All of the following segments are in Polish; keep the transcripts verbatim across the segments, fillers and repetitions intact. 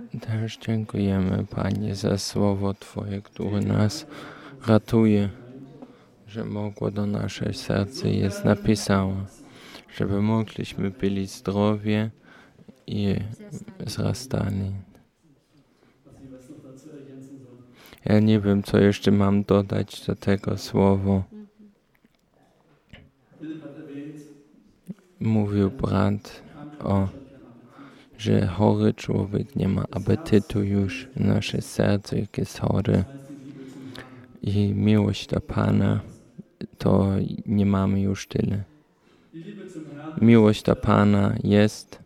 Też dziękujemy, Panie, za słowo Twoje, które nas ratuje, że mogło do naszych serca jest napisało, żeby mogliśmy byli zdrowie i wzrastali. Ja nie wiem, co jeszcze mam dodać do tego słowa. Mówił brat o, że chory człowiek nie ma apetytu już, nasze serce jest chore i miłość do Pana to nie mamy już tyle. Miłość do Pana jest,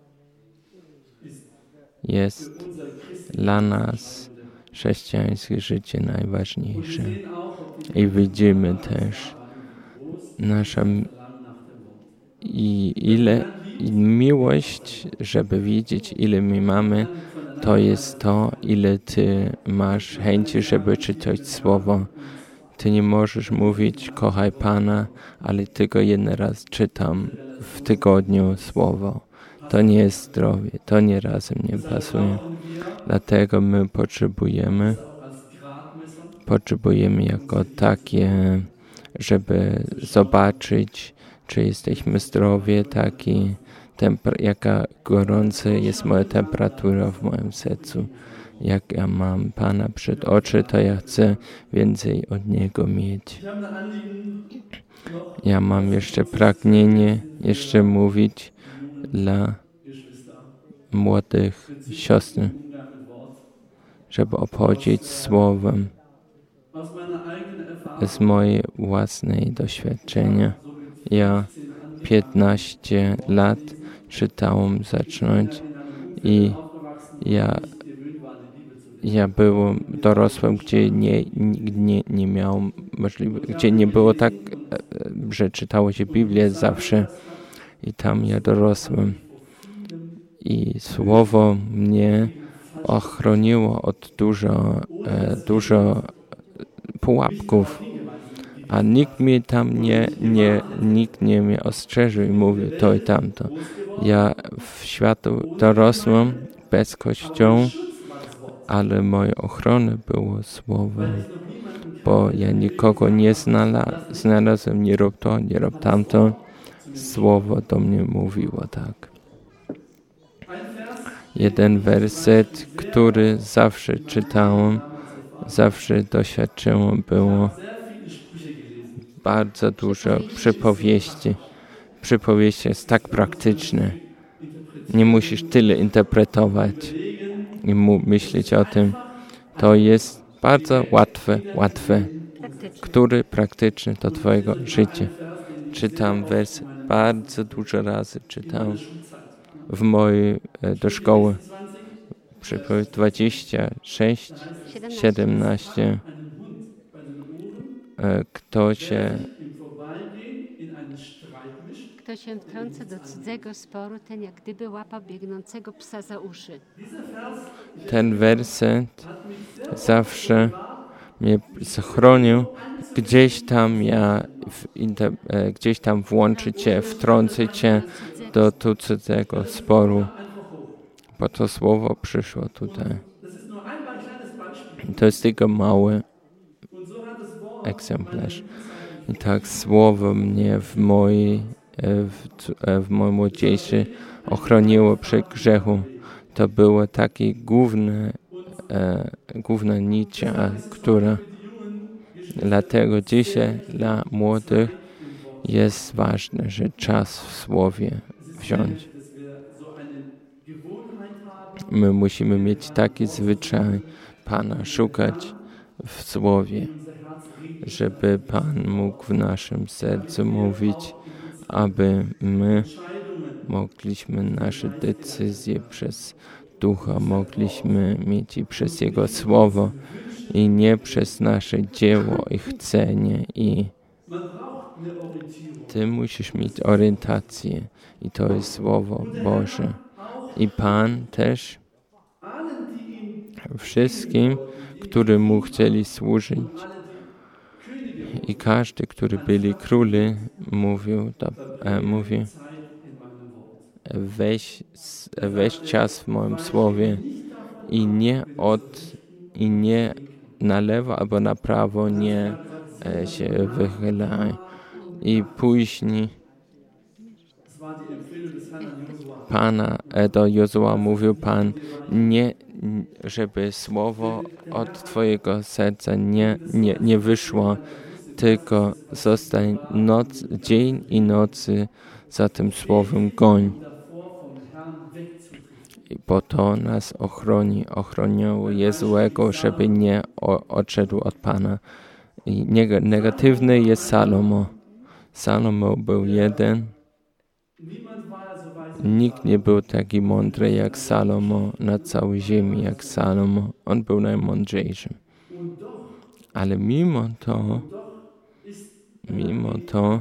jest dla nas chrześcijańskie życie najważniejsze. I widzimy też nasza i ile i miłość, żeby widzieć, ile my mamy, to jest to, ile Ty masz chęci, żeby czytać słowo. Ty nie możesz mówić, kochaj Pana, ale tylko jeden raz czytam w tygodniu słowo. To nie jest zdrowie, to nie razem nie pasuje. Dlatego my potrzebujemy, potrzebujemy jako takie, żeby zobaczyć, czy jesteśmy zdrowi, taki temper- jaka gorąca jest moja temperatura w moim sercu. Jak ja mam Pana przed oczy, to ja chcę więcej od Niego mieć. Ja mam jeszcze pragnienie jeszcze mówić dla młodych siostr, żeby obchodzić słowem z mojej własnej doświadczenia. Ja piętnaście lat czytałem zacząć i ja Ja byłem dorosłym, gdzie nie, nie, nie miałem możliwości, gdzie nie było tak, że czytało się Biblię zawsze i tam ja dorosłem. I słowo mnie ochroniło od dużo, dużo pułapków, a nikt mnie tam nie, nie, nikt nie mnie ostrzeżył i mówił to i tamto. Ja w światu dorosłem bez kościoła, ale moja ochrona było słowo, bo ja nikogo nie znala, znalazłem, nie rób to, nie rób tamto. Słowo do mnie mówiło tak. Jeden werset, który zawsze czytałem, zawsze doświadczyłem, było bardzo dużo przypowieści. Przypowieść jest tak praktyczne. Nie musisz tyle interpretować i mu myśleć o tym. To jest bardzo łatwe, łatwe, który praktyczny do Twojego życia. Czytam wers bardzo dużo razy, czytam w mojej, do szkoły. Przypowieść dwadzieścia sześć, siedemnaście. Kto się Kto się wtrąca do cudzego sporu, ten jak gdyby łapał biegnącego psa za uszy. Ten werset zawsze mnie zachronił. Gdzieś tam ja w inter, gdzieś tam włączyć się, wtrącić się do tu cudzego sporu, bo to słowo przyszło tutaj. To jest tylko mały egzemplarz. I tak słowo mnie w mojej, w, w mojej młodzieży ochroniło przed grzechu. To było takie główne, e, główna nić, która dlatego dzisiaj dla młodych jest ważne, że czas w słowie wziąć. My musimy mieć taki zwyczaj Pana szukać w słowie, żeby Pan mógł w naszym sercu mówić, aby my mogliśmy nasze decyzje przez Ducha, mogliśmy mieć i przez Jego Słowo i nie przez nasze dzieło i chcenie. I Ty musisz mieć orientację i to jest Słowo Boże. I Pan też wszystkim, którzy Mu chcieli służyć, i każdy, który byli króli, mówił, to, e, mówi, weź, weź czas w moim słowie i nie od, i nie na lewo albo na prawo nie e, się wychylaj. I później Pana e, do Jozua mówił Pan, nie, żeby słowo od Twojego serca nie, nie, nie wyszło, tylko zostań noc, dzień i nocy za tym słowem goń. Bo to nas ochroni, ochroniało je złego, żeby nie o, odszedł od Pana. I negatywny jest Salomo. Salomo był jeden. Nikt nie był taki mądry jak Salomo na całej ziemi, jak Salomo. On był najmądrzejszym. Ale mimo to, mimo to,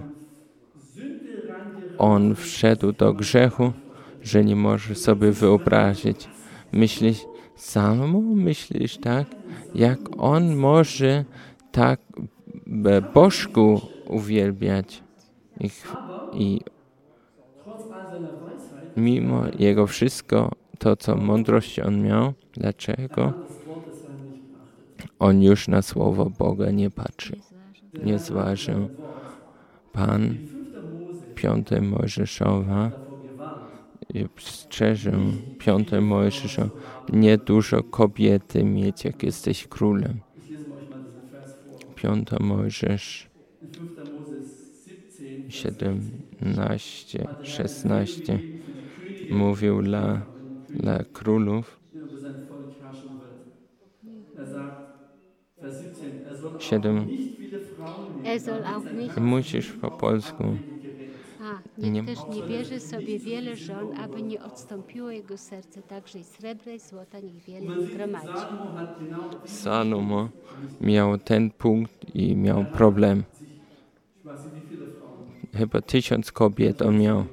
on wszedł do grzechu, że nie może sobie wyobrazić. Myślisz, Salomo, myślisz tak? Jak on może tak Bożku uwielbiać? I, i mimo jego wszystko, to co mądrość on miał, dlaczego? On już na słowo Boga nie patrzył, nie zważył. Pan piąte Mojżeszowa strzeżę piąte Mojżeszowa, nie dużo kobiety mieć, jak jesteś królem. Piąta Mojżesz siedemnaście, szesnaście mówił dla, dla królów. Siedem. Musisz po polsku. A, niech nie. też nie bierze sobie wiele żon, aby nie odstąpiło jego serce, także i srebra i złota niech wiele nie gromadzi. Salomo miał ten punkt i miał problem. Chyba tysiąc kobiet on miał.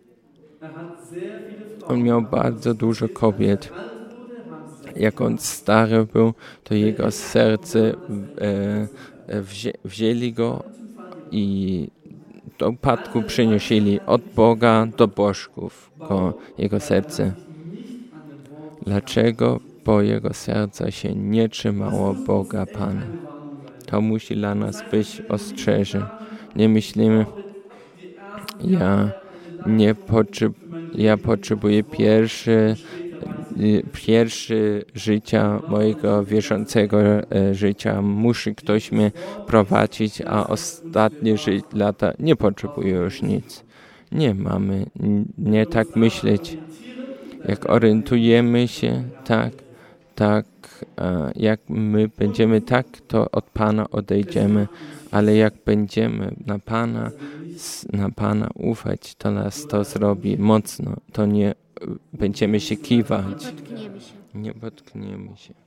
On miał bardzo dużo kobiet. Jak on stary był, to jego serce e, wzię, wzięli go i do upadku przynieśli od Boga do bożków go, jego serce. Dlaczego? Bo jego serce się nie trzymało Boga Pana. To musi dla nas być ostrzeże. Nie myślimy, ja nie potrzeb, ja potrzebuję pierwszy, pierwszy życia mojego wierzącego życia. Musi ktoś mnie prowadzić, a ostatnie ży- lata nie potrzebuję już nic. Nie mamy, nie tak myśleć. Jak orientujemy się, tak, tak, jak my będziemy tak, to od Pana odejdziemy, ale jak będziemy na Pana, na Pana ufać, to nas to zrobi mocno, to nie będziemy się kiwać. Nie potkniemy się. Nie potkniemy się.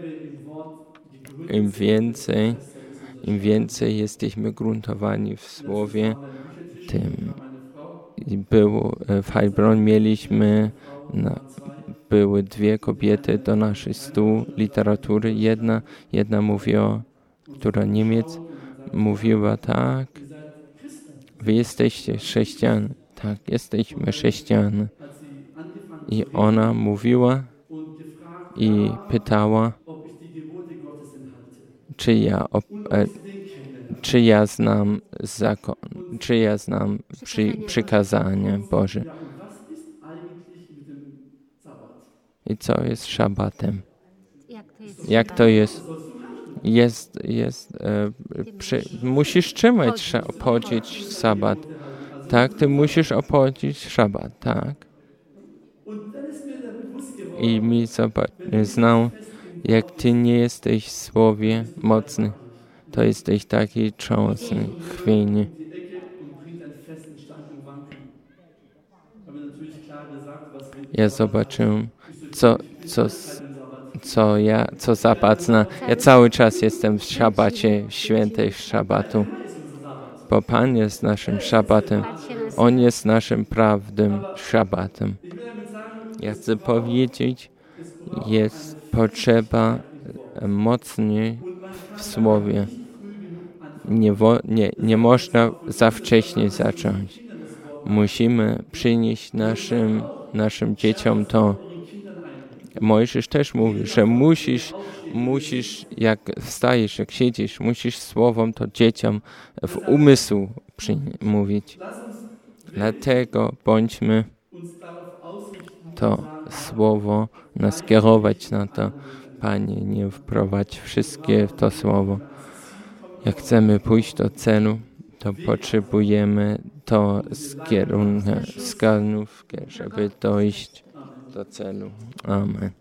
Im więcej, im więcej jesteśmy gruntowani w Słowie, tym było, w Heilbronn mieliśmy, na, były dwie kobiety do naszej stu literatury. Jedna, jedna mówiła, która Niemiec, mówiła tak, wy jesteście chrześcijanie. Tak, jesteśmy chrześcijanie. I ona mówiła i pytała, czy ja, e, czy ja znam zakon, czy ja znam przy, przykazania Boże. I co jest szabatem? Jak to jest? Jest, jest, e, przy, musisz trzymać, obchodzić sabat. Tak, ty musisz obchodzić szabat, tak. I mi znał, jak ty nie jesteś w słowie mocny, to jesteś taki trząsny, chwiejny. Ja zobaczyłem, co, co, co ja, co zapacna. Ja cały czas jestem w szabacie, w świętej szabatu. Bo Pan jest naszym szabatem. On jest naszym prawdym szabatem. Ja chcę powiedzieć, jest potrzeba mocniej w słowie. Nie, wo, nie, nie można za wcześnie zacząć. Musimy przynieść naszym, naszym dzieciom to, Mojżesz też mówi, że musisz, musisz, jak wstajesz, jak siedzisz, musisz słowom to dzieciom w umysł mówić. Dlatego bądźmy to słowo nas kierować na to. Panie, nie wprowadź wszystkie w to słowo. Jak chcemy pójść do celu, to potrzebujemy to skierunkę, skierunkę, żeby dojść do celu. Amen.